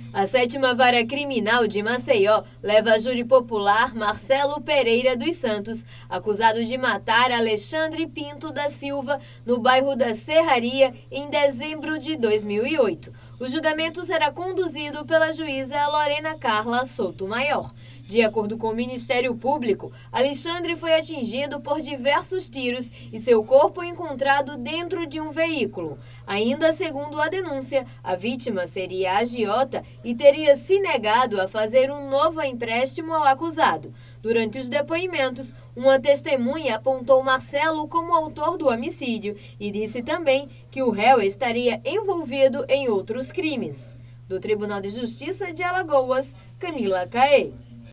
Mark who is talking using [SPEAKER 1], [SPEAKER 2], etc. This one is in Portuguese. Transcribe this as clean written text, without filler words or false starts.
[SPEAKER 1] A 7ª Vara Criminal de Maceió leva a júri popular Marcelo Pereira dos Santos, acusado de matar Alexandre Pinto da Silva no bairro da Serraria em dezembro de 2008. O julgamento será conduzido pela juíza Lorena Carla Soutomaior. De acordo com o Ministério Público, Alexandre foi atingido por diversos tiros e seu corpo encontrado dentro de um veículo. Ainda segundo a denúncia, a vítima seria agiota e teria se negado a fazer um novo empréstimo ao acusado. Durante os depoimentos, uma testemunha apontou Marcelo como autor do homicídio e disse também que o réu estaria envolvido em outros crimes. Do Tribunal de Justiça de Alagoas, Camila Caê.